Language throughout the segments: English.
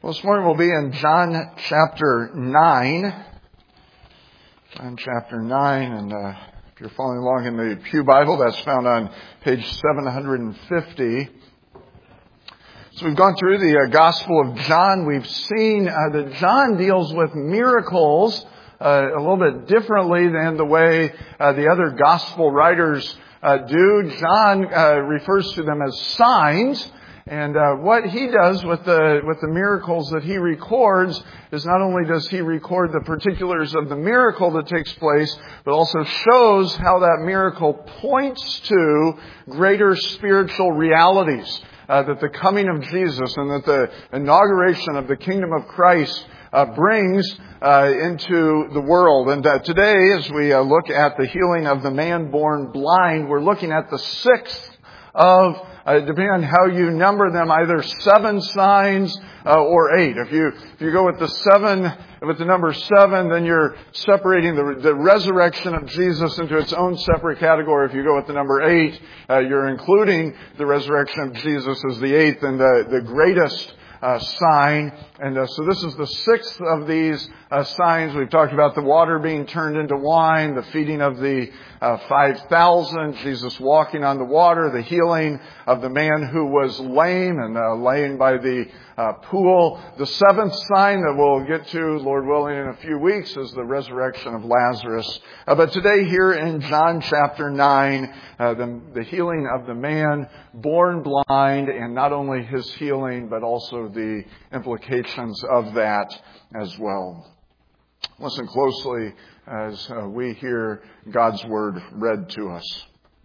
Well, this morning we'll be in John chapter 9. John chapter 9, and if you're following along in the Pew Bible, that's found on page 750. So we've gone through the Gospel of John. We've seen that John deals with miracles a little bit differently than the way the other Gospel writers do. John refers to them as signs. And what he does with the miracles that he records is not only does he record the particulars of the miracle that takes place, but also shows how that miracle points to greater spiritual realities. That the coming of Jesus and that the inauguration of the kingdom of Christ brings into the world. And today, as we look at the healing of the man born blind, we're looking at the sixth of depending on how you number them, either 7 signs or 8. If you go with the number 7, then you're separating the resurrection of Jesus into its own separate category. If you go with the number 8, you're including the resurrection of Jesus as the 8th and the greatest sign. And so this is the 6th of these signs. We've talked about the water being turned into wine, the feeding of the 5,000, Jesus walking on the water, the healing of the man who was lame and laying by the pool. The 7th sign that we'll get to, Lord willing, in a few weeks is the resurrection of Lazarus. But today here in John chapter 9, the healing of the man born blind, and not only his healing, but also the implications of that as well. Listen closely as we hear God's Word read to us.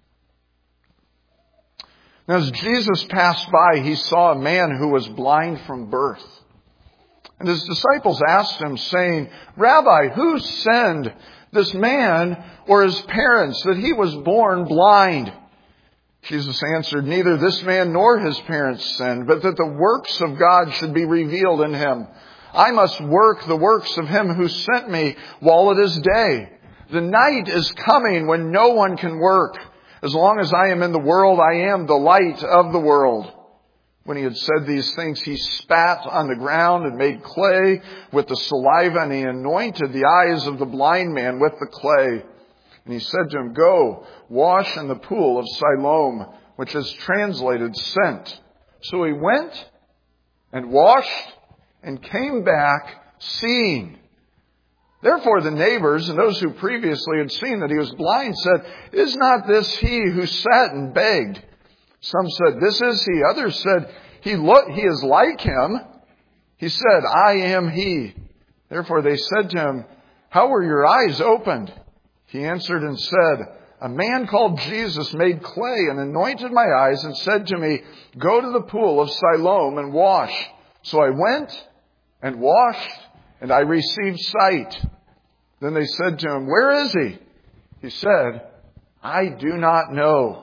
Now, as Jesus passed by, he saw a man who was blind from birth. And his disciples asked him, saying, "Rabbi, who sinned, this man or his parents, that he was born blind?" Jesus answered, "Neither this man nor his parents sinned, but that the works of God should be revealed in him. I must work the works of him who sent me while it is day. The night is coming when no one can work. As long as I am in the world, I am the light of the world." When he had said these things, he spat on the ground and made clay with the saliva, and he anointed the eyes of the blind man with the clay. And he said to him, "Go, wash in the pool of Siloam," which is translated sent. So he went and washed and came back seeing. Therefore the neighbors and those who previously had seen that he was blind said, "Is not this he who sat and begged?" Some said, "This is he." Others said, He is like him." He said, "I am he." Therefore they said to him, "How were your eyes opened?" He answered and said, "A man called Jesus made clay and anointed my eyes and said to me, 'Go to the pool of Siloam and wash.' So I went and washed, and I received sight." Then they said to him, "Where is he?" He said, "I do not know."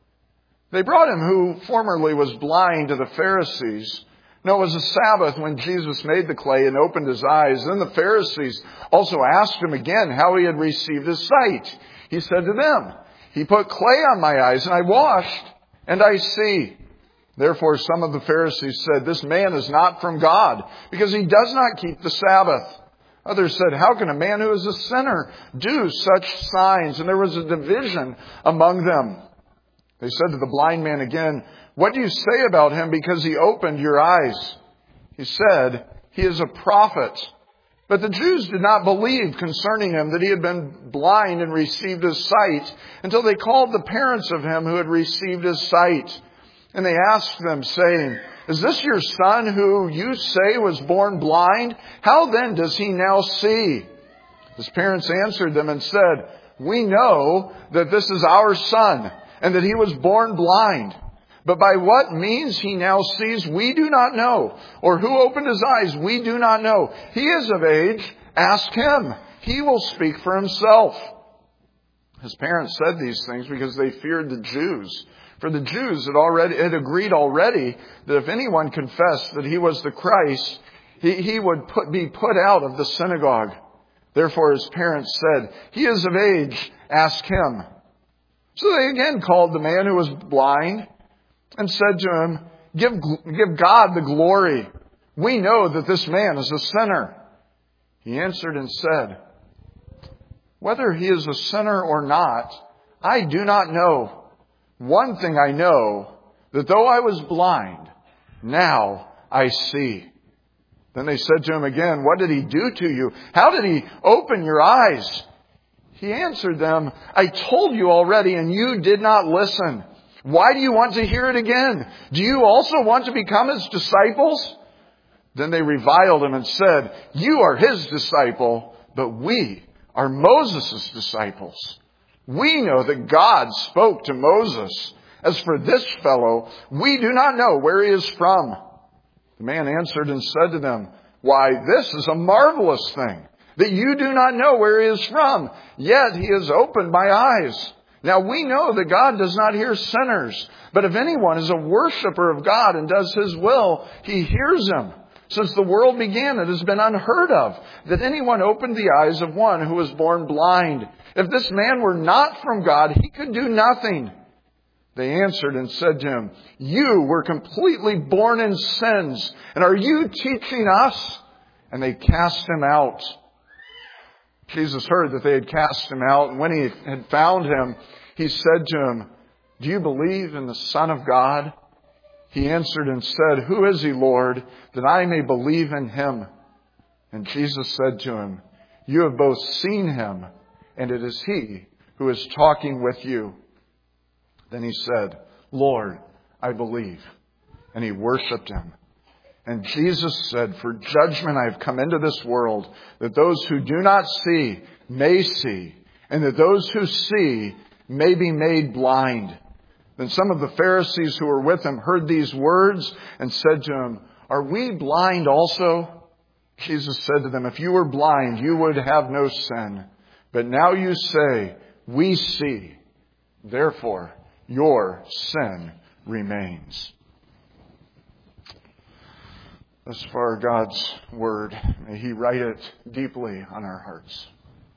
They brought him who formerly was blind to the Pharisees. Now it was a Sabbath when Jesus made the clay and opened his eyes. Then the Pharisees also asked him again how he had received his sight. He said to them, "He put clay on my eyes, and I washed, and I see." Therefore some of the Pharisees said, "This man is not from God, because he does not keep the Sabbath." Others said, "How can a man who is a sinner do such signs?" And there was a division among them. They said to the blind man again, "What do you say about him because he opened your eyes?" He said, "He is a prophet." But the Jews did not believe concerning him that he had been blind and received his sight until they called the parents of him who had received his sight. And they asked them, saying, "Is this your son who you say was born blind? How then does he now see?" His parents answered them and said, "We know that this is our son, and that he was born blind. But by what means he now sees, we do not know. Or who opened his eyes, we do not know. He is of age. Ask him. He will speak for himself." His parents said these things because they feared the Jews. For the Jews had agreed already that if anyone confessed that he was the Christ, he would be put out of the synagogue. Therefore his parents said, "He is of age. Ask him." So they again called the man who was blind and said to him, Give God the glory. We know that this man is a sinner." He answered and said, "Whether he is a sinner or not, I do not know. One thing I know, that though I was blind, now I see." Then they said to him again, "What did he do to you? How did he open your eyes?" He answered them, "I told you already, and you did not listen. Why do you want to hear it again? Do you also want to become his disciples?" Then they reviled him and said, "You are his disciple, but we are Moses' disciples. We know that God spoke to Moses. As for this fellow, we do not know where he is from." The man answered and said to them, "Why, this is a marvelous thing, that you do not know where he is from, yet he has opened my eyes. Now we know that God does not hear sinners, but if anyone is a worshiper of God and does his will, he hears him. Since the world began, it has been unheard of that anyone opened the eyes of one who was born blind. If this man were not from God, he could do nothing." They answered and said to him, "You were completely born in sins, and are you teaching us?" And they cast him out. Jesus heard that they had cast him out, and when he had found him, he said to him, "Do you believe in the Son of God?" He answered and said, "Who is he, Lord, that I may believe in him?" And Jesus said to him, "You have both seen him, and it is he who is talking with you." Then he said, "Lord, I believe." And he worshipped him. And Jesus said, "For judgment I have come into this world, that those who do not see may see, and that those who see may be made blind." Then some of the Pharisees who were with him heard these words and said to him, "Are we blind also?" Jesus said to them, "If you were blind, you would have no sin. But now you say, 'We see.' Therefore, your sin remains." Thus far, God's Word. May He write it deeply on our hearts.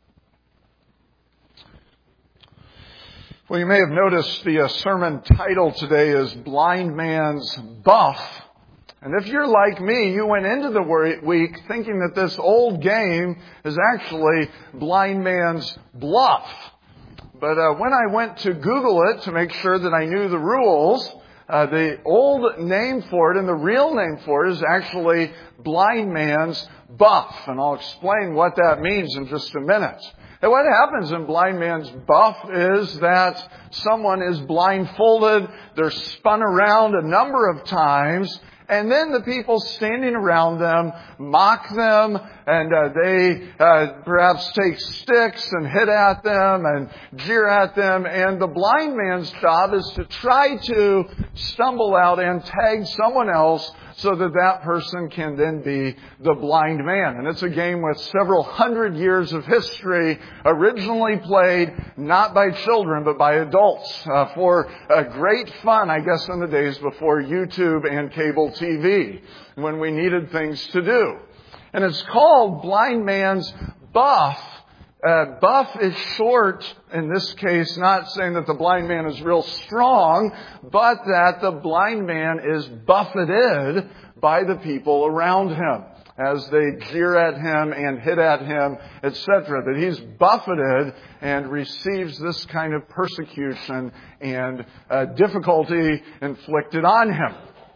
Well, you may have noticed the sermon title today is Blind Man's Buff. And if you're like me, you went into the week thinking that this old game is actually Blind Man's Bluff. But when I went to Google it to make sure that I knew the rules, the old name for it and the real name for it is actually Blind Man's Buff. And I'll explain what that means in just a minute. And what happens in Blind Man's Buff is that someone is blindfolded, they're spun around a number of times, and then the people standing around them mock them, and they perhaps take sticks and hit at them and jeer at them. And the blind man's job is to try to stumble out and tag someone else so that that person can then be the blind man. And it's a game with several hundred years of history, originally played not by children but by adults for great fun, I guess, in the days before YouTube and cable TV, when we needed things to do. And it's called Blind Man's Buff. Buff is short, in this case, not saying that the blind man is real strong, but that the blind man is buffeted by the people around him as they jeer at him and hit at him, etc. That he's buffeted and receives this kind of persecution and difficulty inflicted on him.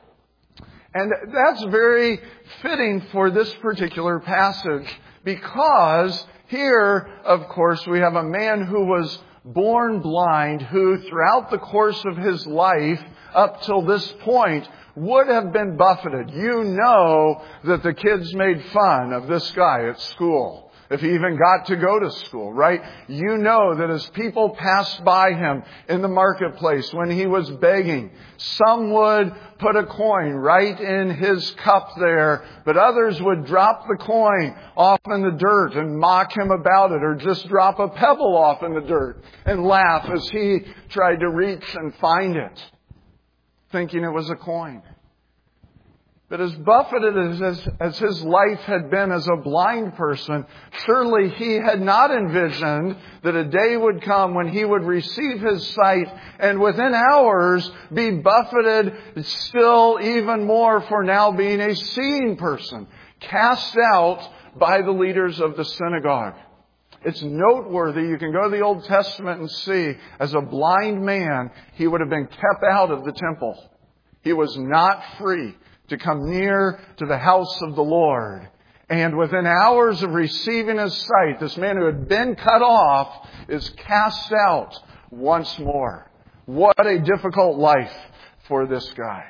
And that's very fitting for this particular passage, because here, of course, we have a man who was born blind, who throughout the course of his life up till this point would have been buffeted. You know that the kids made fun of this guy at school, if he even got to go to school, right? You know that as people passed by him in the marketplace when he was begging, some would put a coin right in his cup there, but others would drop the coin off in the dirt and mock him about it, or just drop a pebble off in the dirt and laugh as he tried to reach and find it, thinking it was a coin. But as buffeted as his life had been as a blind person, surely he had not envisioned that a day would come when he would receive his sight and within hours be buffeted still even more for now being a seeing person, cast out by the leaders of the synagogue. It's noteworthy. You can go to the Old Testament and see, as a blind man, he would have been kept out of the temple. He was not free to come near to the house of the Lord. And within hours of receiving his sight, this man who had been cut off is cast out once more. What a difficult life for this guy.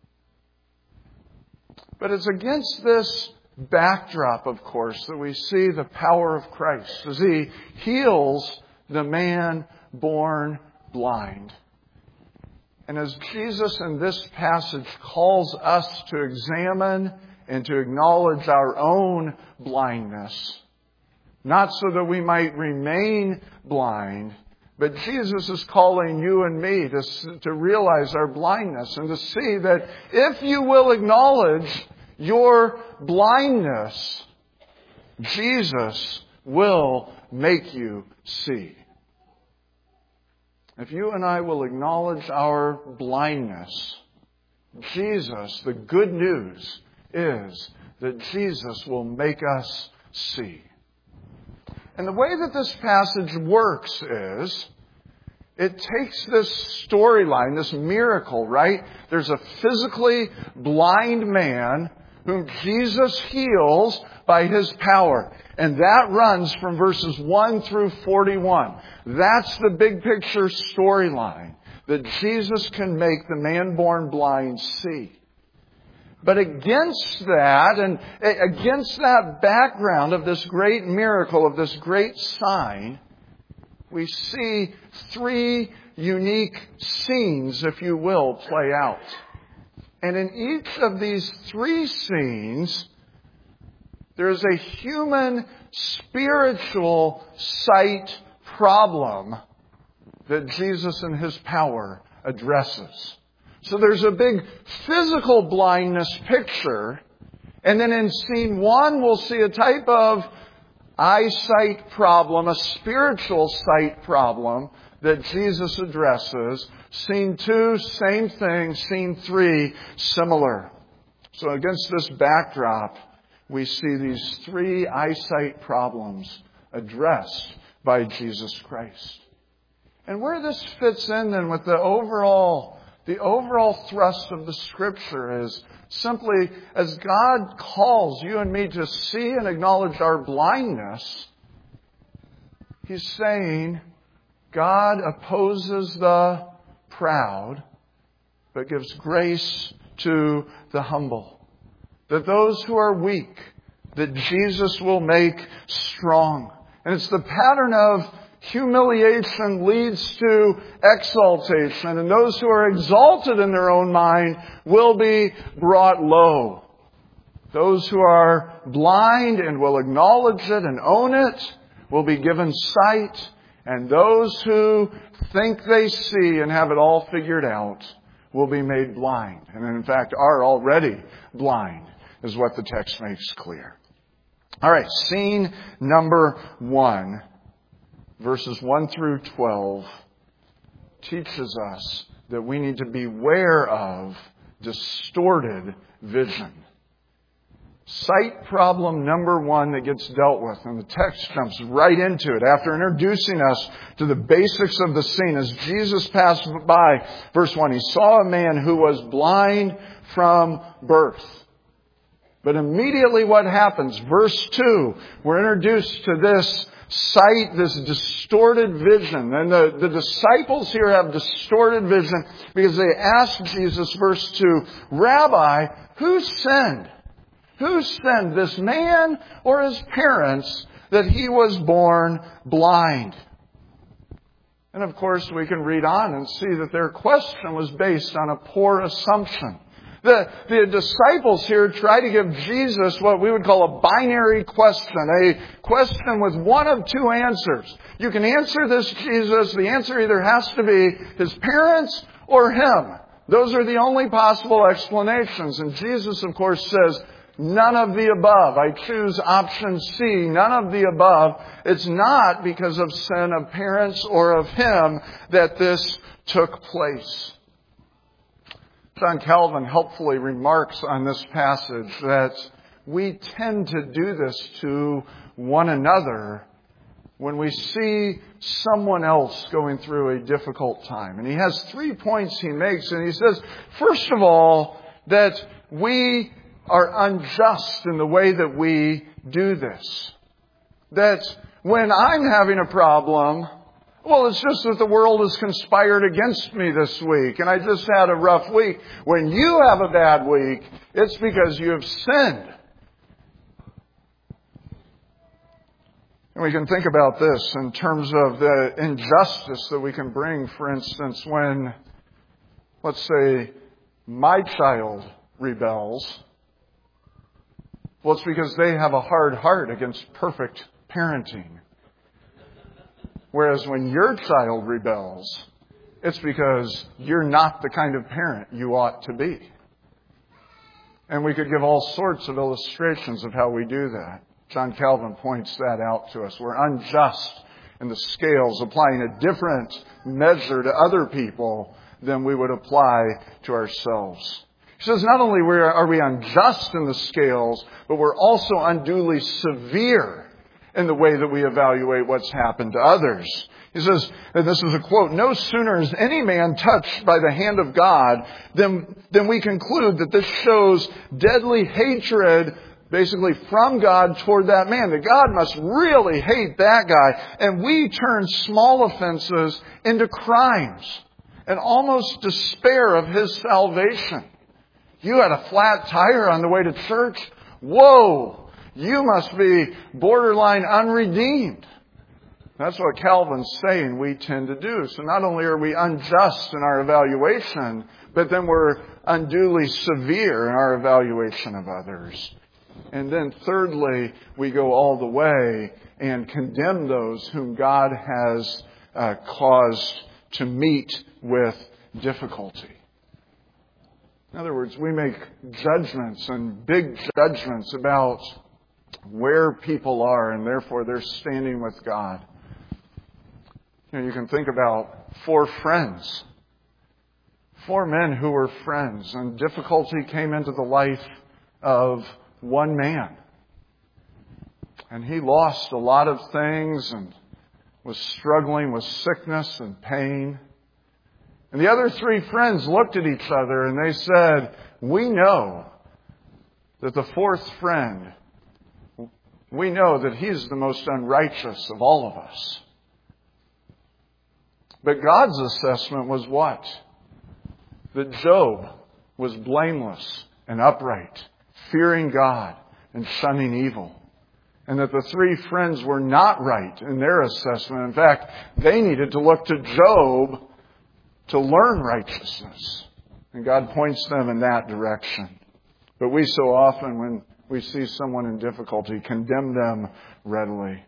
But it's against this backdrop, of course, that we see the power of Christ as He heals the man born blind. And as Jesus in this passage calls us to examine and to acknowledge our own blindness, not so that we might remain blind, but Jesus is calling you and me to realize our blindness and to see that if you will acknowledge your blindness, Jesus will make you see. If you and I will acknowledge our blindness, Jesus, the good news is that Jesus will make us see. And the way that this passage works is, it takes this storyline, this miracle, right? There's a physically blind man whom Jesus heals by His power. And that runs from verses 1 through 41. That's the big picture storyline, that Jesus can make the man born blind see. But against that, and against that background of this great miracle, of this great sign, we see three unique scenes, if you will, play out. And in each of these three scenes, there is a human spiritual sight problem that Jesus in His power addresses. So there's a big physical blindness picture. And then in scene 1, we'll see a type of eyesight problem, a spiritual sight problem that Jesus addresses. Scene 2, same thing. Scene 3, similar. So against this backdrop, we see these three eyesight problems addressed by Jesus Christ. And where this fits in then with the overall thrust of the Scripture is simply as God calls you and me to see and acknowledge our blindness, He's saying God opposes the proud, but gives grace to the humble. That those who are weak, that Jesus will make strong. And it's the pattern of humiliation leads to exaltation. And those who are exalted in their own mind will be brought low. Those who are blind and will acknowledge it and own it will be given sight. And those who think they see and have it all figured out will be made blind. And in fact are already blind, is what the text makes clear. All right, scene number 1, verses 1 through 12, teaches us that we need to beware of distorted vision. Sight problem number 1 that gets dealt with, and the text jumps right into it. After introducing us to the basics of the scene, as Jesus passed by, verse 1, He saw a man who was blind from birth. But immediately what happens? Verse 2, we're introduced to this sight, this distorted vision. And the disciples here have distorted vision because they ask Jesus, verse 2, Rabbi, who sinned? Who sinned, this man or his parents, that he was born blind? And of course we can read on and see that their question was based on a poor assumption. The disciples here try to give Jesus what we would call a binary question, a question with one of two answers. You can answer this, Jesus. The answer either has to be his parents or him. Those are the only possible explanations. And Jesus, of course, says, none of the above. I choose option C, none of the above. It's not because of sin of parents or of him that this took place. John Calvin helpfully remarks on this passage that we tend to do this to one another when we see someone else going through a difficult time. And he has 3 points he makes, and he says, first of all, that we are unjust in the way that we do this. That when I'm having a problem, well, it's just that the world has conspired against me this week, and I just had a rough week. When you have a bad week, it's because you have sinned. And we can think about this in terms of the injustice that we can bring, for instance, when, let's say, my child rebels. Well, it's because they have a hard heart against perfect parenting. Whereas when your child rebels, it's because you're not the kind of parent you ought to be. And we could give all sorts of illustrations of how we do that. John Calvin points that out to us. We're unjust in the scales, applying a different measure to other people than we would apply to ourselves. He says not only are we unjust in the scales, but we're also unduly severe in the way that we evaluate what's happened to others. He says, and this is a quote, no sooner is any man touched by the hand of God than we conclude that this shows deadly hatred basically from God toward that man. That God must really hate that guy. And we turn small offenses into crimes and almost despair of his salvation. You had a flat tire on the way to church? Whoa! You must be borderline unredeemed. That's what Calvin's saying we tend to do. So not only are we unjust in our evaluation, but then we're unduly severe in our evaluation of others. And then thirdly, we go all the way and condemn those whom God has caused to meet with difficulty. In other words, we make judgments and big judgments about where people are, and therefore they're standing with God. You can think about 4 friends. 4 men who were friends, and difficulty came into the life of one man. And he lost a lot of things and was struggling with sickness and pain. And the other 3 friends looked at each other and they said, we know that the 4th friend, we know that he's the most unrighteous of all of us. But God's assessment was what? That Job was blameless and upright, fearing God and shunning evil. And that the 3 friends were not right in their assessment. In fact, they needed to look to Job to learn righteousness. And God points them in that direction. But we so often, when we see someone in difficulty, condemn them readily.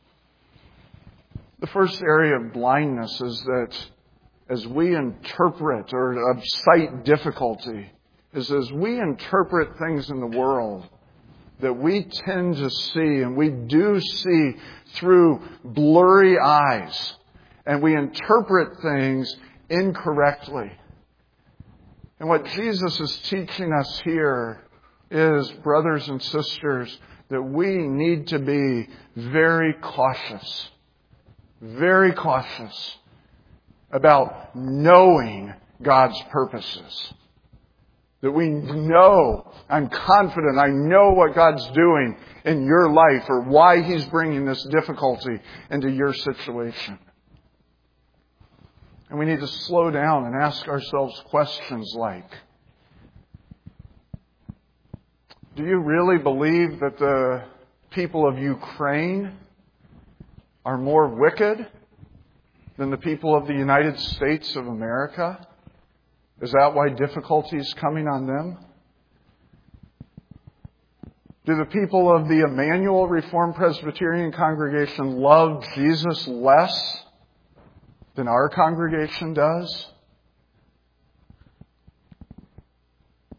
The first area of blindness is that as we interpret or of sight difficulty, is as we interpret things in the world that we tend to see, and we do see through blurry eyes, and we interpret things incorrectly. And what Jesus is teaching us here is, brothers and sisters, that we need to be very cautious about knowing God's purposes. That we know, I'm confident, I know what God's doing in your life or why He's bringing this difficulty into your situation. And we need to slow down and ask ourselves questions like, do you really believe that the people of Ukraine are more wicked than the people of the United States of America? Is that why difficulty is coming on them? Do the people of the Emmanuel Reformed Presbyterian congregation love Jesus less than our congregation does?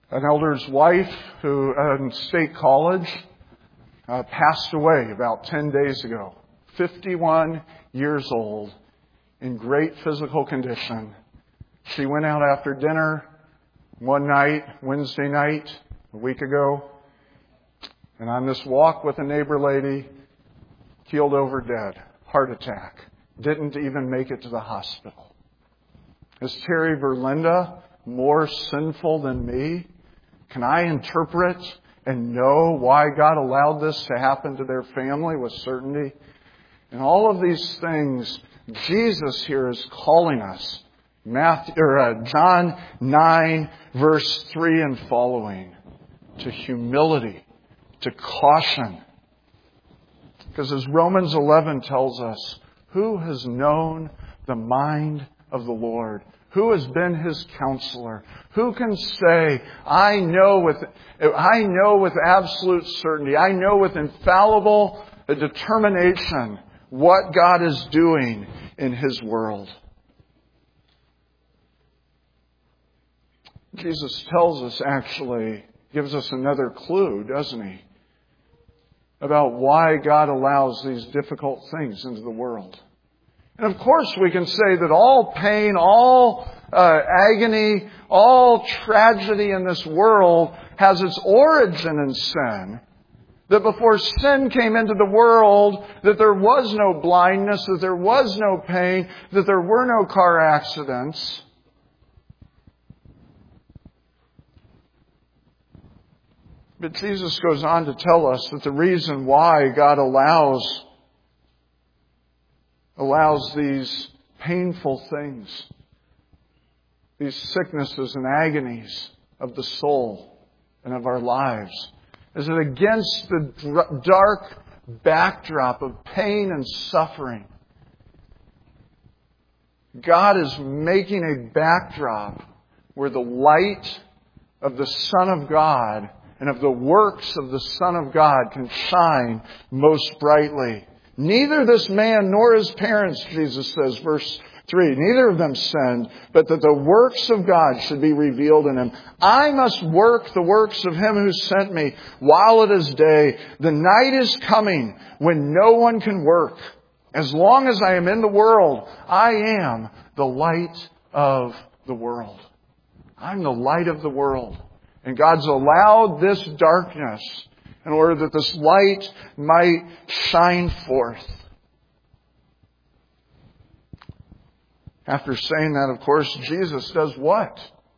An elder's wife who in State College passed away about 10 days ago. 51 years old, in great physical condition. She went out after dinner one night, Wednesday night, a week ago, and on this walk with a neighbor lady, keeled over dead, heart attack. Didn't even make it to the hospital. Is Terry Verlinda more sinful than me? Can I interpret and know why God allowed this to happen to their family with certainty? And all of these things, Jesus here is calling us. John 9, verse 3 and following, to humility, to caution. Because as Romans 11 tells us, who has known the mind of the Lord? Who has been His counselor? Who can say, I know with absolute certainty, I know with infallible determination what God is doing in His world? Jesus tells us, actually, gives us another clue, doesn't He? About why God allows these difficult things into the world. And of course we can say that all pain, all agony, all tragedy in this world has its origin in sin. That before sin came into the world, that there was no blindness, that there was no pain, that there were no car accidents. But Jesus goes on to tell us that the reason why God allows these painful things, these sicknesses and agonies of the soul and of our lives, is that against the dark backdrop of pain and suffering, God is making a backdrop where the light of the Son of God and of the works of the Son of God can shine most brightly. Neither this man nor his parents, Jesus says, verse 3, neither of them sinned, but that the works of God should be revealed in him. I must work the works of Him who sent me while it is day. The night is coming when no one can work. As long as I am in the world, I am the light of the world. I'm the light of the world. And God's allowed this darkness in order that this light might shine forth. After saying that, of course, Jesus does what?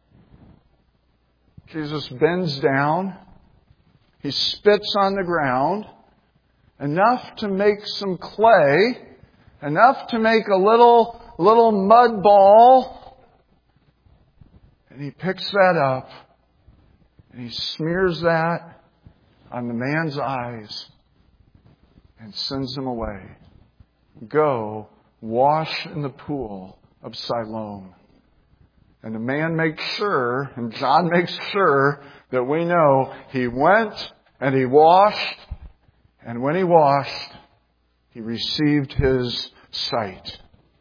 Jesus bends down. He spits on the ground, enough to make some clay, enough to make a little mud ball. And He picks that up and He smears that on the man's eyes and sends him away. Go, wash in the pool of Siloam. And the man makes sure, and John makes sure, that we know he went and he washed, and when he washed, he received his sight.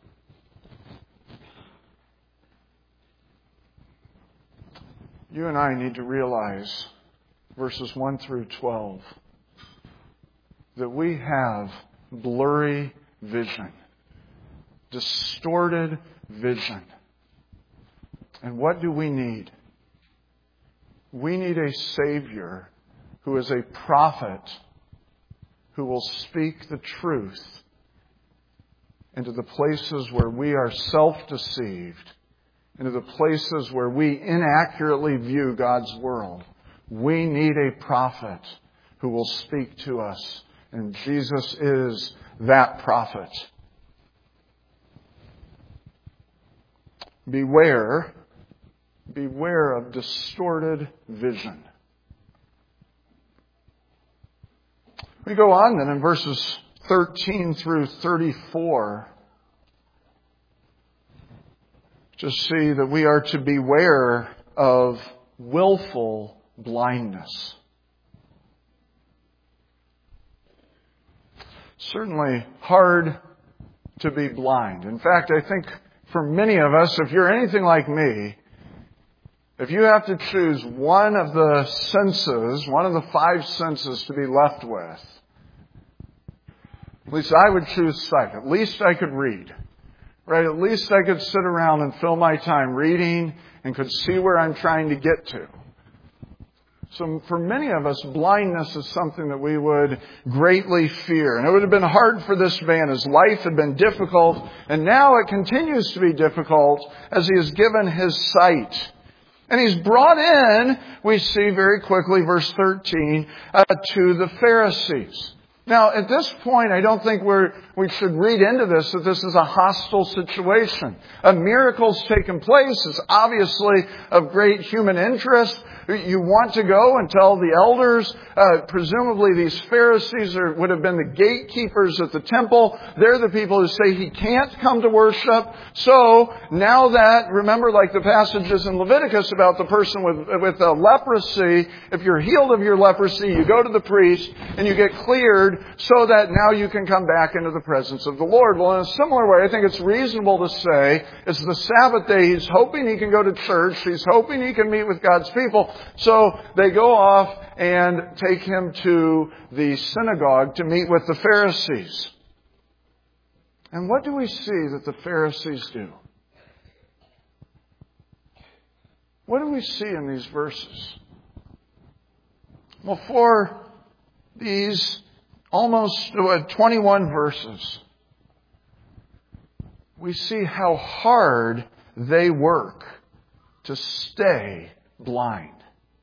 You and I need to realize, verses 1 through 12, that we have blurry vision, distorted vision. And what do we need? We need a Savior who is a prophet who will speak the truth into the places where we are self-deceived, into the places where we inaccurately view God's world. We need a prophet who will speak to us. And Jesus is that prophet. Beware of distorted vision. We go on then in verses 13 through 34 to see that we are to beware of willful blindness. Certainly hard to be blind. In fact, I think for many of us, if you're anything like me, If you have to choose one of the senses, one of the 5 senses to be left with, at least I would choose sight. At least I could read. Right? At least I could sit around and fill my time reading and could see where I'm trying to get to. So for many of us, blindness is something that we would greatly fear. And it would have been hard for this man. His life had been difficult, and now it continues to be difficult as he is given his sight. And he's brought in, we see very quickly, verse 13, to the Pharisees. Now, at this point, I don't think we should read into this that this is a hostile situation. A miracle's taken place. It's obviously of great human interest. You want to go and tell the elders, presumably these Pharisees would have been the gatekeepers at the temple. They're the people who say he can't come to worship. So now that, remember like the passages in Leviticus about the person with leprosy, if you're healed of your leprosy, you go to the priest and you get cleared so that now you can come back into the presence of the Lord. Well, in a similar way, I think it's reasonable to say it's the Sabbath day. He's hoping he can go to church. He's hoping he can meet with God's people. So they go off and take him to the synagogue to meet with the Pharisees. And what do we see that the Pharisees do? What do we see in these verses? Well, for these almost 21 verses, we see how hard they work to stay blind.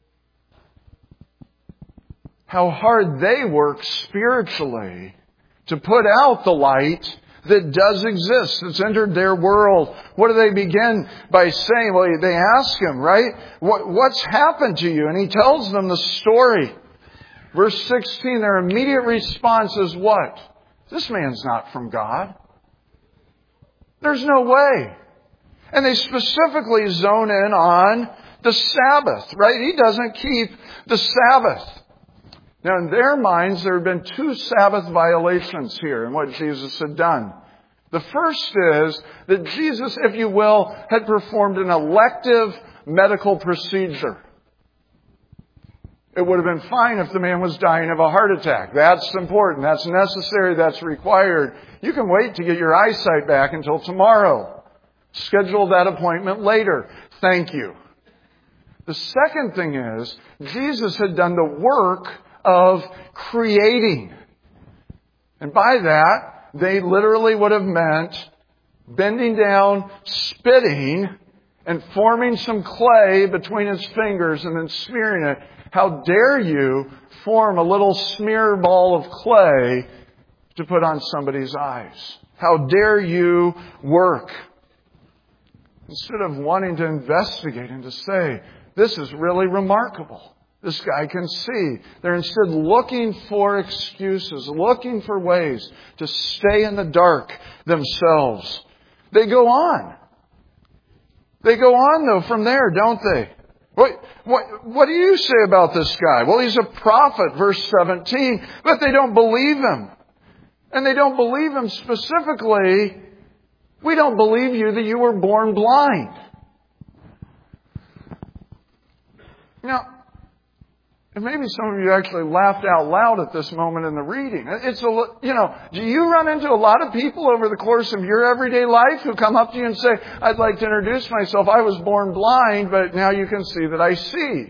How hard they work spiritually to put out the light that does exist, that's entered their world. What do they begin by saying? Well, they ask him, right? What's happened to you? And he tells them the story. Verse 16, their immediate response is what? This man's not from God. There's no way. And they specifically zone in on the Sabbath, right? He doesn't keep the Sabbath. Now, in their minds, there have been 2 Sabbath violations here in what Jesus had done. The first is that Jesus, if you will, had performed an elective medical procedure. It would have been fine if the man was dying of a heart attack. That's important. That's necessary. That's required. You can wait to get your eyesight back until tomorrow. Schedule that appointment later. Thank you. The second thing is, Jesus had done the work of creating. And by that, they literally would have meant bending down, spitting, and forming some clay between his fingers and then smearing it. How dare you form a little smear ball of clay to put on somebody's eyes? How dare you work? Instead of wanting to investigate and to say, this is really remarkable. This guy can see. They're instead looking for excuses, looking for ways to stay in the dark themselves. They go on. They go on, though, from there, don't they? What do you say about this guy? Well, he's a prophet, verse 17, but they don't believe him. And they don't believe him specifically. We don't believe you that you were born blind. Now, and maybe some of you actually laughed out loud at this moment in the reading. Do you run into a lot of people over the course of your everyday life who come up to you and say, I'd like to introduce myself. I was born blind, but now you can see that I see.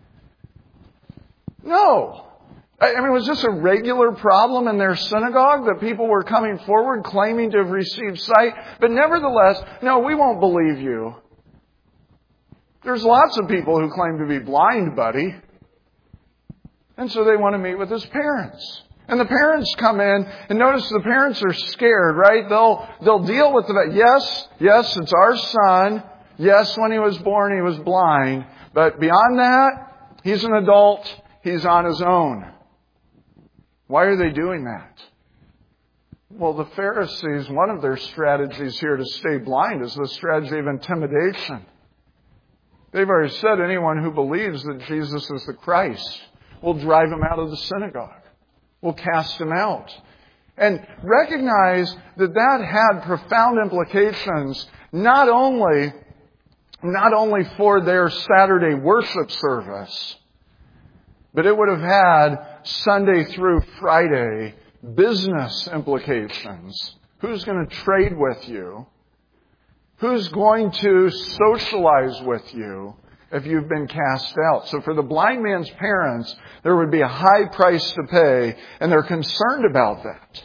No. I mean, was this a regular problem in their synagogue that people were coming forward claiming to have received sight? But nevertheless, no, we won't believe you. There's lots of people who claim to be blind, buddy. And so they want to meet with his parents. And the parents come in, and notice the parents are scared, right? They'll deal with the yes, it's our son. Yes, when he was born, he was blind. But beyond that, he's an adult. He's on his own. Why are they doing that? Well, the Pharisees, one of their strategies here to stay blind is the strategy of intimidation. They've already said anyone who believes that Jesus is the Christ, we'll drive him out of the synagogue. We'll cast him out. And recognize that had profound implications, not only not only for their Saturday worship service, but it would have had Sunday through Friday business implications. Who's going to trade with you? Who's going to socialize with you if you've been cast out? So for the blind man's parents, there would be a high price to pay, and they're concerned about that.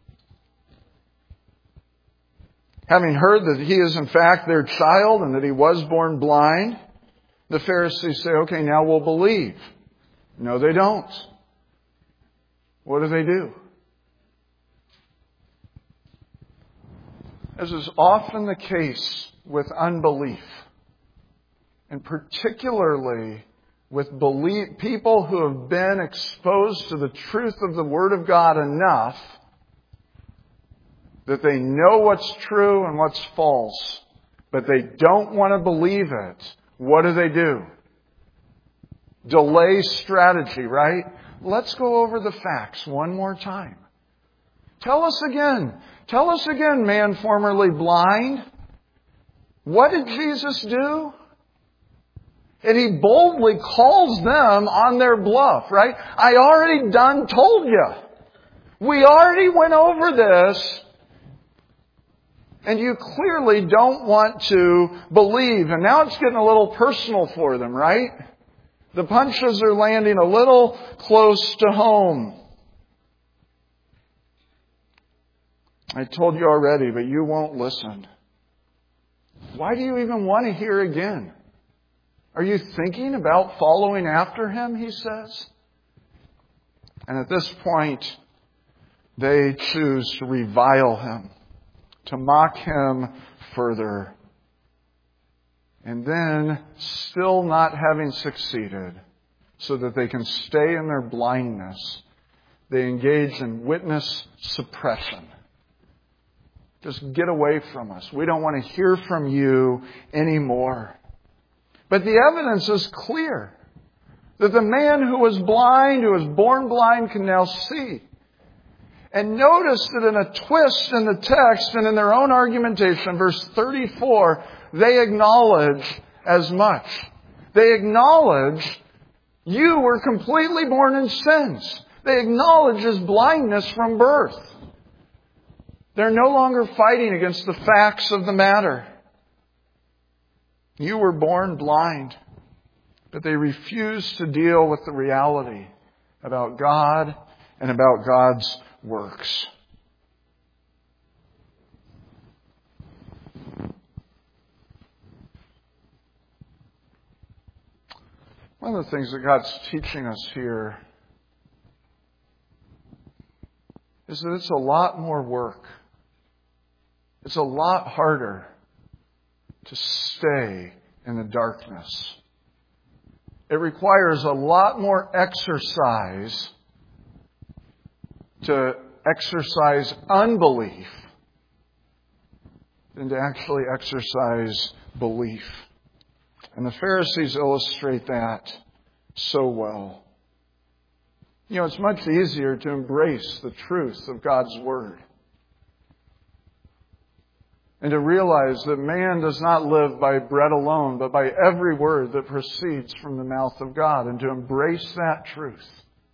Having heard that he is in fact their child and that he was born blind, the Pharisees say, okay, now we'll believe. No, they don't. What do? As is often the case with unbelief, and particularly with people who have been exposed to the truth of the Word of God enough that they know what's true and what's false, but they don't want to believe it, what do? Delay strategy, right? Let's go over the facts one more time. Tell us again, man formerly blind. What did Jesus do? And he boldly calls them on their bluff, right? I already told you. We already went over this. And you clearly don't want to believe. And now it's getting a little personal for them, right? The punches are landing a little close to home. I told you already, but you won't listen. Why do you even want to hear again? Are you thinking about following after him, he says? And at this point, they choose to revile him, to mock him further. And then, still not having succeeded, so that they can stay in their blindness, they engage in witness suppression. Just get away from us. We don't want to hear from you anymore. But the evidence is clear that the man who was blind, who was born blind, can now see. And notice that in a twist in the text and in their own argumentation, verse 34, they acknowledge as much. They acknowledge you were completely born in sins. They acknowledge his blindness from birth. They're no longer fighting against the facts of the matter. You were born blind. But they refuse to deal with the reality about God and about God's works. One of the things that God's teaching us here is that it's a lot more work. It's a lot harder to stay in the darkness. It requires a lot more exercise to exercise unbelief than to actually exercise belief. And the Pharisees illustrate that so well. You know, it's much easier to embrace the truth of God's Word and to realize that man does not live by bread alone, but by every word that proceeds from the mouth of God, and to embrace that truth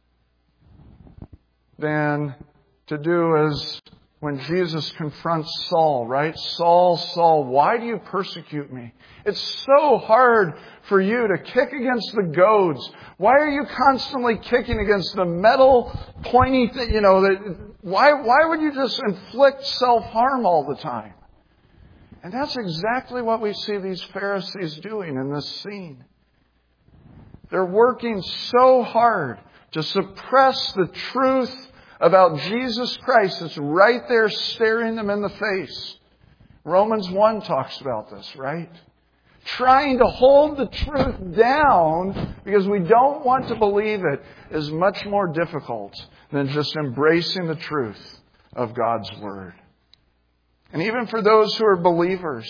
than to do as when Jesus confronts Saul, right? Saul, Saul, why do you persecute me? It's so hard for you to kick against the goads. Why are you constantly kicking against the metal, pointy thing? Why would you just inflict self-harm all the time? And that's exactly what we see these Pharisees doing in this scene. They're working so hard to suppress the truth about Jesus Christ that's right there staring them in the face. Romans 1 talks about this, right? Trying to hold the truth down because we don't want to believe it is much more difficult than just embracing the truth of God's Word. And even for those who are believers,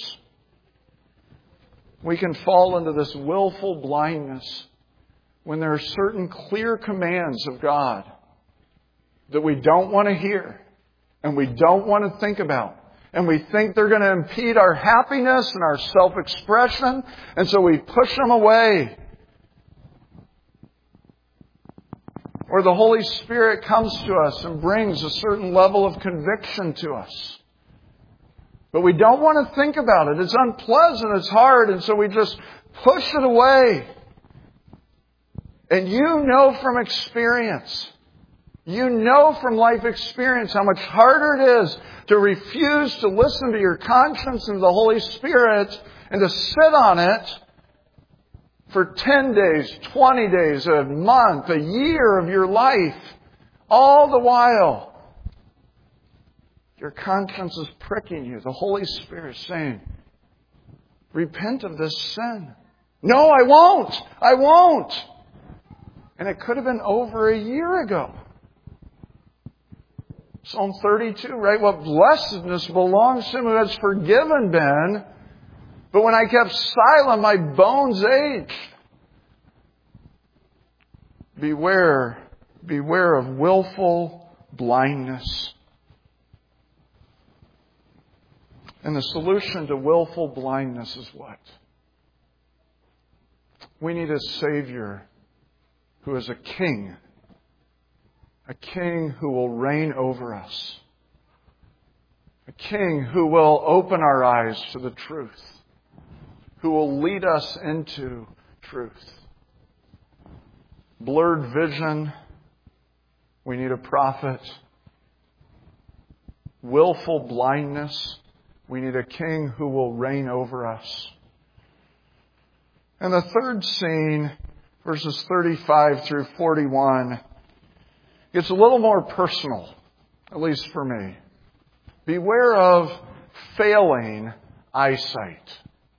we can fall into this willful blindness when there are certain clear commands of God that we don't want to hear and we don't want to think about And we think they're going to impede our happiness and our self-expression. And so we push them away. Or the Holy Spirit comes to us and brings a certain level of conviction to us. But we don't want to think about it. It's unpleasant. It's hard. And so we just push it away. And you know from experience, you know from life experience how much harder it is to refuse to listen to your conscience and the Holy Spirit and to sit on it for 10 days, 20 days, a month, a year of your life. All the while, your conscience is pricking you. The Holy Spirit is saying, repent of this sin. No, I won't. I won't. And it could have been over a year ago. Psalm 32, right? What blessedness belongs to him who has forgiven been. But when I kept silent, my bones ached. Beware of willful blindness. And the solution to willful blindness is what? We need a Savior who is a king who will reign over us, a king who will open our eyes to the truth, who will lead us into truth. Blurred vision, we need a prophet. Willful blindness, we need a king who will reign over us. And the third scene, verses 35 through 41, gets a little more personal, at least for me. Beware of failing eyesight.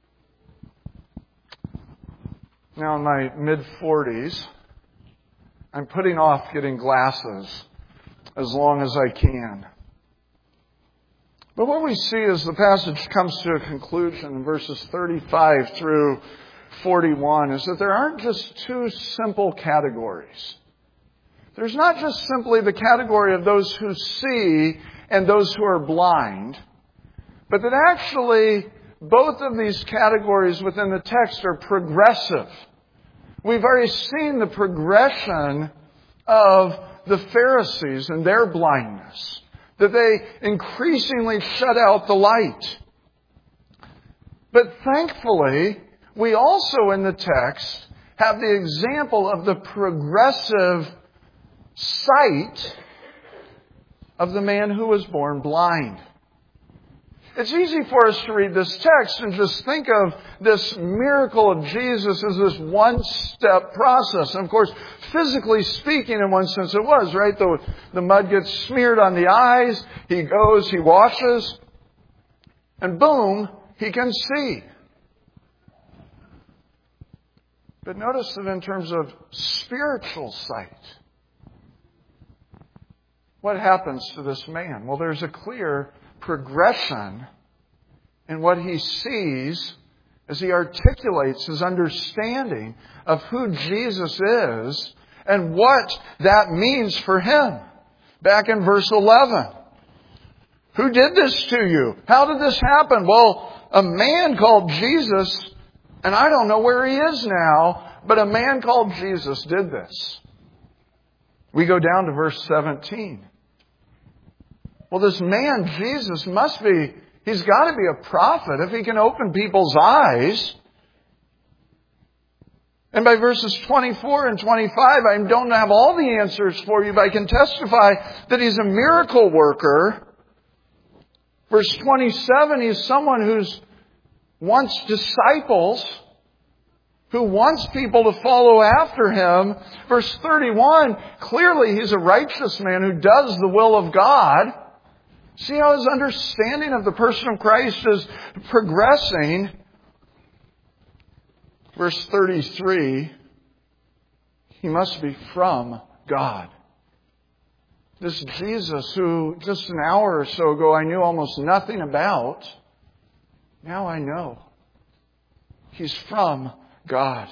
Now, in my mid-40s, I'm putting off getting glasses as long as I can. But what we see as the passage comes to a conclusion in verses 35 through 41 is that there aren't just two simple categories. There's not just simply the category of those who see and those who are blind, but that actually both of these categories within the text are progressive. We've already seen the progression of the Pharisees and their blindness, that they increasingly shut out the light. But thankfully, we also in the text have the example of the progressive sight of the man who was born blind. It's easy for us to read this text and just think of this miracle of Jesus as this one-step process. And of course, physically speaking, in one sense it was, right? The mud gets smeared on the eyes, he goes, he washes, and boom, he can see. But notice that in terms of spiritual sight, what happens to this man? Well, there's a clear progression in what he sees as he articulates his understanding of who Jesus is and what that means for him. Back in verse 11. Who did this to you? How did this happen? Well, a man called Jesus, and I don't know where he is now, but a man called Jesus did this. We go down to verse 17. Well, this man, Jesus, he's got to be a prophet if he can open people's eyes. And by verses 24 and 25, I don't have all the answers for you, but I can testify that he's a miracle worker. Verse 27, he's someone who wants disciples, who wants people to follow after him. Verse 31, clearly he's a righteous man who does the will of God. See how his understanding of the person of Christ is progressing. Verse 33, he must be from God. This Jesus who just an hour or so ago I knew almost nothing about, now I know. He's from God.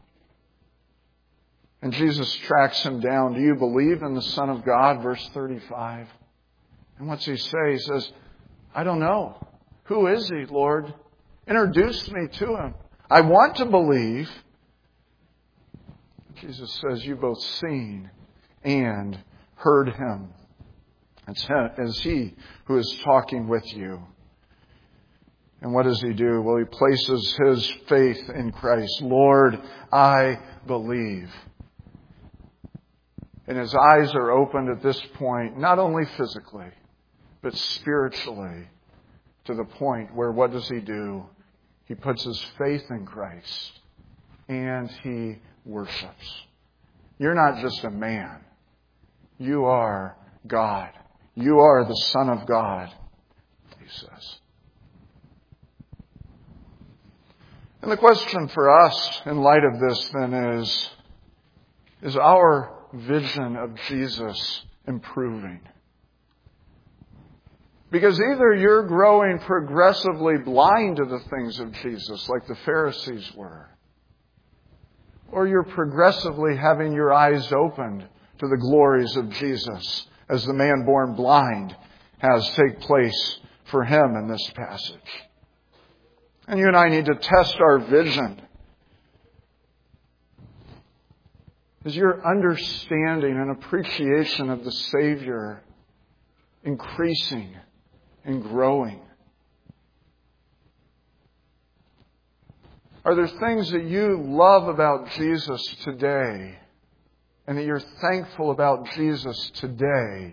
And Jesus tracks him down. Do you believe in the Son of God? Verse 35. And what's he say? He says, I don't know. Who is He, Lord? Introduce me to Him. I want to believe. Jesus says, you've both seen and heard Him. It's He who is talking with you. And what does He do? Well, He places His faith in Christ. Lord, I believe. And his eyes are opened at this point, not only physically, but spiritually, to the point where what does he do? He puts his faith in Christ and he worships. You're not just a man. You are God. You are the Son of God, he says. And the question for us in light of this then is our vision of Jesus improving? Because either you're growing progressively blind to the things of Jesus like the Pharisees were, or you're progressively having your eyes opened to the glories of Jesus as the man born blind has take place for him in this passage. And you and I need to test our vision. Is your understanding and appreciation of the Savior increasing and growing? Are there things that you love about Jesus today and that you're thankful about Jesus today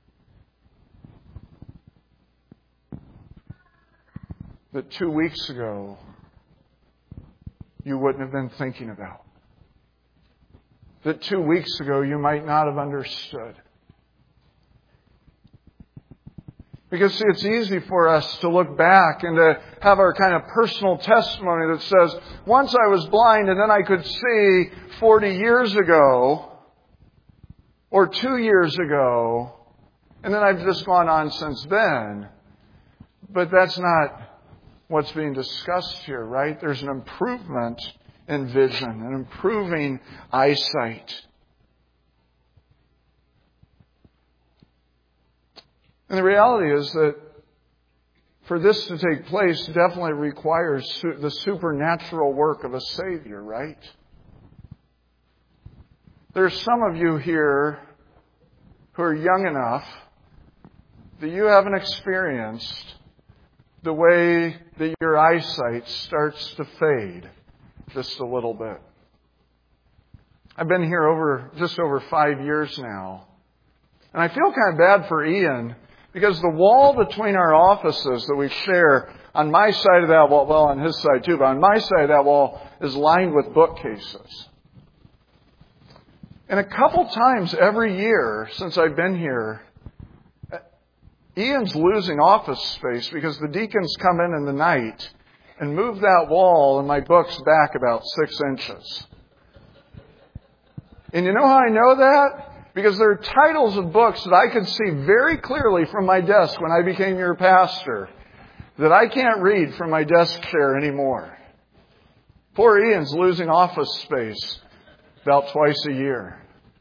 that 2 weeks ago you wouldn't have been thinking about? That 2 weeks ago you might not have understood? Because, see, it's easy for us to look back and to have our kind of personal testimony that says, once I was blind and then I could see 40 years ago or 2 years ago, and then I've just gone on since then. But that's not what's being discussed here, right? There's an improvement in vision, an improving eyesight. And the reality is that for this to take place definitely requires the supernatural work of a Savior, right? There's some of you here who are young enough that you haven't experienced the way that your eyesight starts to fade just a little bit. I've been here just over 5 years now. And I feel kind of bad for Ian because the wall between our offices that we share, on my side of that wall, well, on his side too, but on my side of that wall is lined with bookcases. And a couple times every year since I've been here, Ian's losing office space because the deacons come in the night and move that wall and my books back about 6 inches. And you know how I know that? Because there are titles of books that I could see very clearly from my desk when I became your pastor that I can't read from my desk chair anymore. Poor Ian's losing office space about twice a year.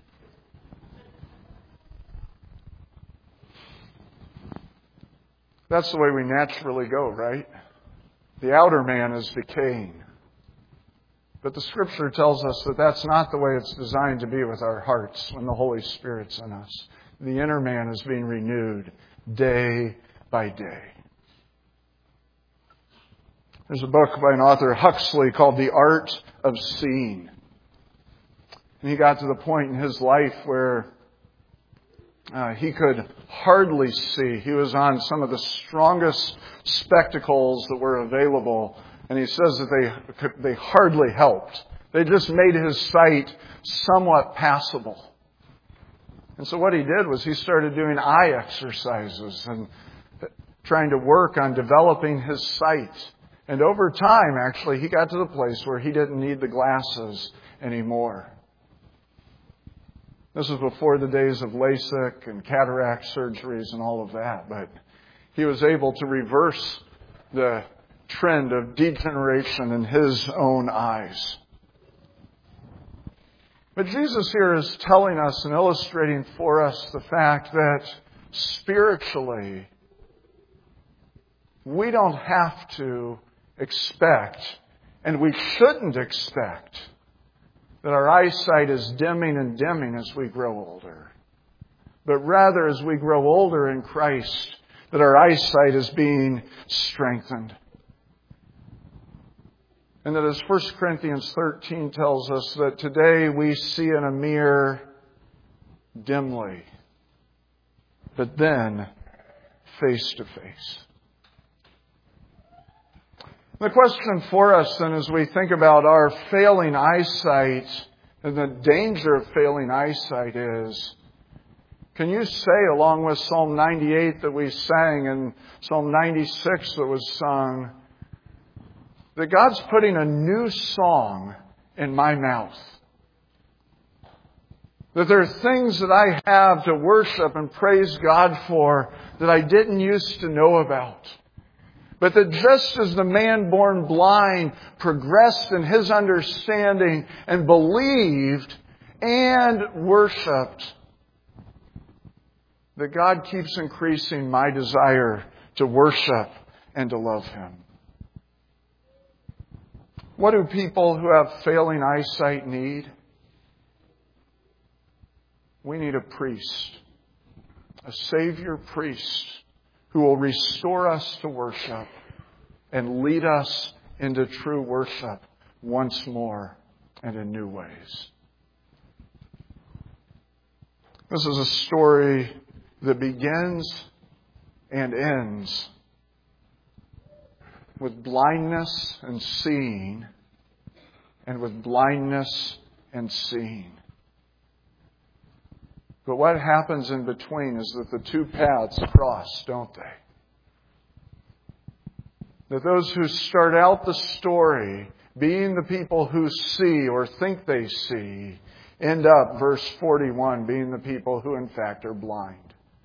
That's the way we naturally go, right? The outer man is decaying. But the Scripture tells us that that's not the way it's designed to be with our hearts when the Holy Spirit's in us. The inner man is being renewed day by day. There's a book by an author, Huxley, called The Art of Seeing. And he got to the point in his life where he could hardly see. He was on some of the strongest spectacles that were available. And he says that they hardly helped. They just made his sight somewhat passable. And so what he did was he started doing eye exercises and trying to work on developing his sight. And over time, actually, he got to the place where he didn't need the glasses anymore. This was before the days of LASIK and cataract surgeries and all of that. But he was able to reverse the trend of degeneration in his own eyes. But Jesus here is telling us and illustrating for us the fact that spiritually we don't have to expect, and we shouldn't expect, that our eyesight is dimming and dimming as we grow older. But rather, as we grow older in Christ, that our eyesight is being strengthened. And that as 1 Corinthians 13 tells us, that today we see in a mirror dimly, but then face to face. The question for us then, as we think about our failing eyesight and the danger of failing eyesight, is, can you say, along with Psalm 98 that we sang and Psalm 96 that was sung, that God's putting a new song in my mouth? That there are things that I have to worship and praise God for that I didn't used to know about. But that just as the man born blind progressed in his understanding and believed and worshipped, that God keeps increasing my desire to worship and to love Him. What do people who have failing eyesight need? We need a priest, a Savior priest, who will restore us to worship and lead us into true worship once more and in new ways. This is a story that begins and ends with blindness and seeing, and with blindness and seeing. But what happens in between is that the two paths cross, don't they? That those who start out the story being the people who see or think they see, end up, verse 41, being the people who in fact are blind.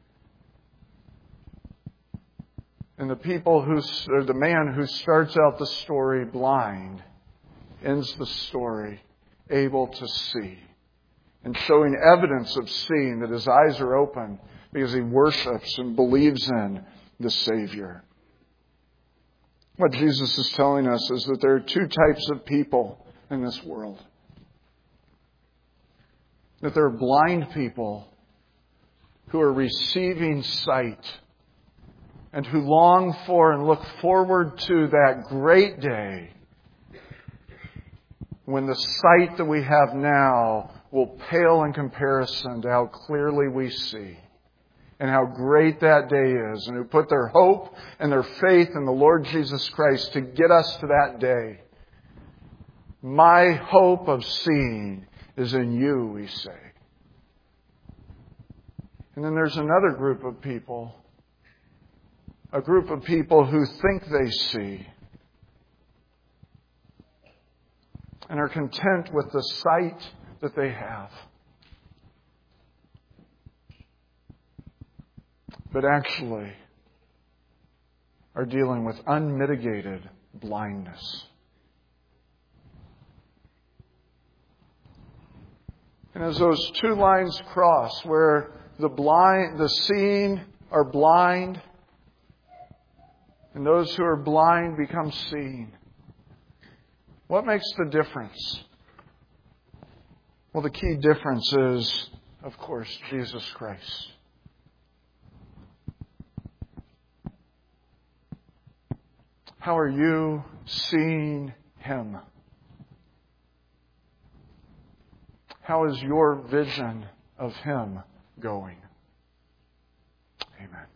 And the man who starts out the story blind ends the story able to see, and showing evidence of seeing, that his eyes are open because he worships and believes in the Savior. What Jesus is telling us is that there are two types of people in this world. That there are blind people who are receiving sight and who long for and look forward to that great day when the sight that we have now will pale in comparison to how clearly we see, and how great that day is, and who put their hope and their faith in the Lord Jesus Christ to get us to that day. My hope of seeing is in you, we say. And then there's another group of people, a group of people who think they see and are content with the sight that they have, but actually are dealing with unmitigated blindness. And as those two lines cross, where the seeing are blind, and those who are blind become seeing, what makes the difference? Well, the key difference is, of course, Jesus Christ. How are you seeing Him? How is your vision of Him going? Amen.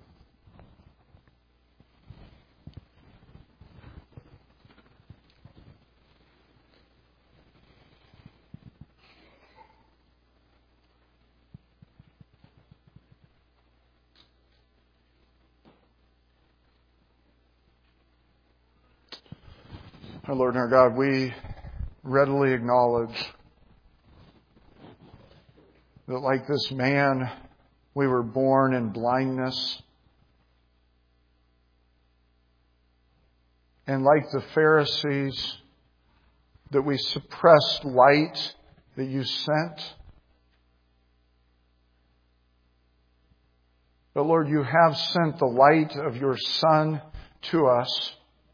Our Lord and our God, we readily acknowledge that like this man, we were born in blindness. And like the Pharisees, that we suppressed light that you sent. But Lord, you have sent the light of your Son to us.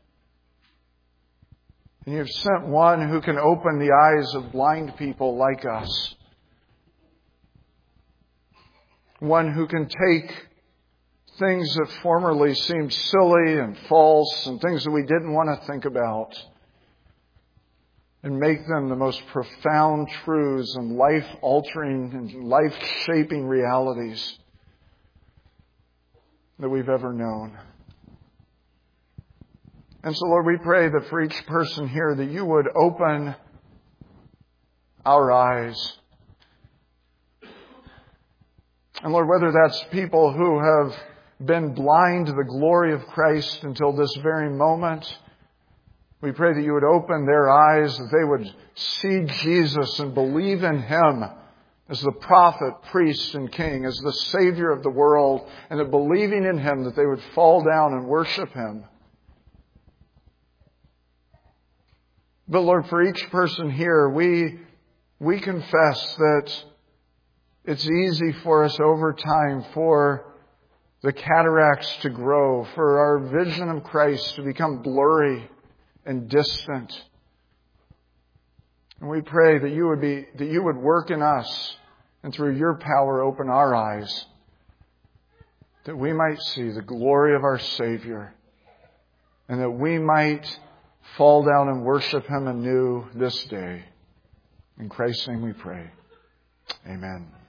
And you've sent one who can open the eyes of blind people like us. One who can take things that formerly seemed silly and false and things that we didn't want to think about and make them the most profound truths and life-altering and life-shaping realities that we've ever known. And so, Lord, we pray that for each person here that you would open our eyes. And Lord, whether that's people who have been blind to the glory of Christ until this very moment, we pray that you would open their eyes, that they would see Jesus and believe in Him as the prophet, priest, and king, as the Savior of the world, and that believing in Him, that they would fall down and worship Him. But Lord, for each person here, we confess that it's easy for us over time for the cataracts to grow, for our vision of Christ to become blurry and distant. And we pray that you would work in us and through your power open our eyes, that we might see the glory of our Savior and that we might fall down and worship Him anew this day. In Christ's name we pray. Amen.